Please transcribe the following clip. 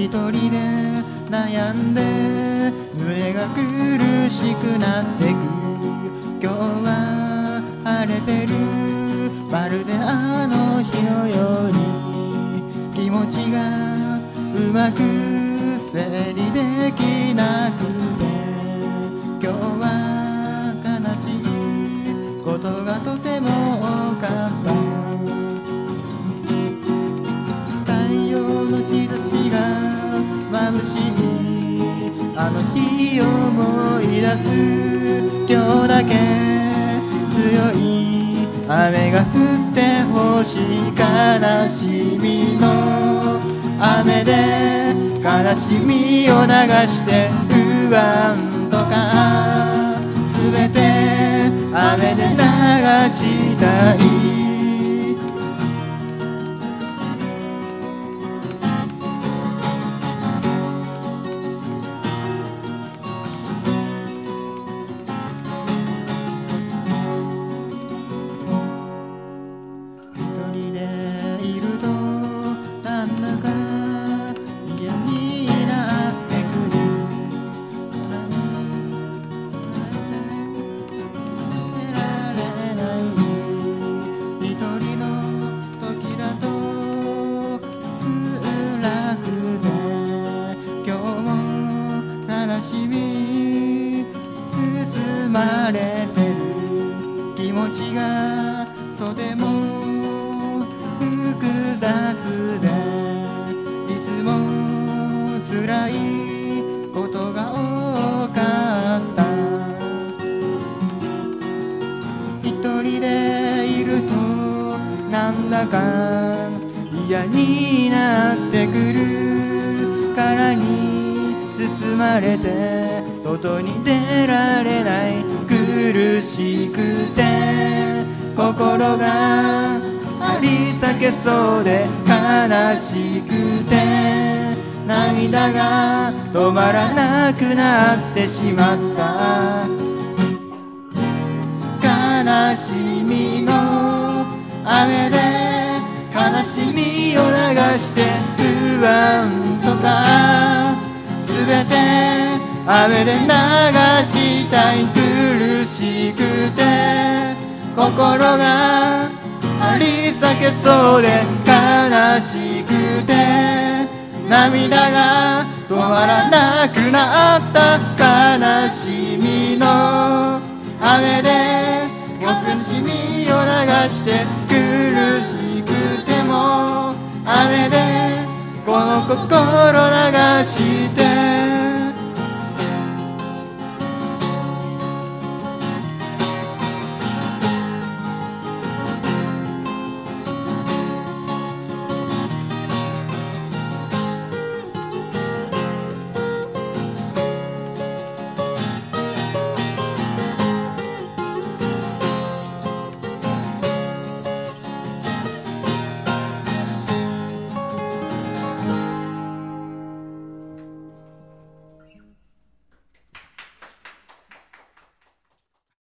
一人で悩んで胸が苦しくなってく。今日は晴れてるまるであの日のように、気持ちがうまく整理できなくて、今日は悲しいことがとても多かった。太陽の日差しが眩しいあの日を思い出す。今日だけ強い雨が降ってほしい。悲しみの雨で悲しみを流して不安とかすべて雨で流したい。一人でいるとなんだか嫌になってくる。寝られない。一人の時だと辛くて、今日も悲しみ包まれてる。気持ちがとても複雑で、いつも辛いことが多かった。一人でいるとなんだか嫌になってくる。殻に包まれて外に出られない。苦しくて心が張り裂けそうで悲しくて涙が止まらなくなってしまった。悲しみの雨で悲しみを流して不安とかすべて雨で流したい。苦しくて心が張り裂けそうで悲しくて涙が止まらなくなった。悲しみの雨で悲しみを流して苦しくても雨でこの心流して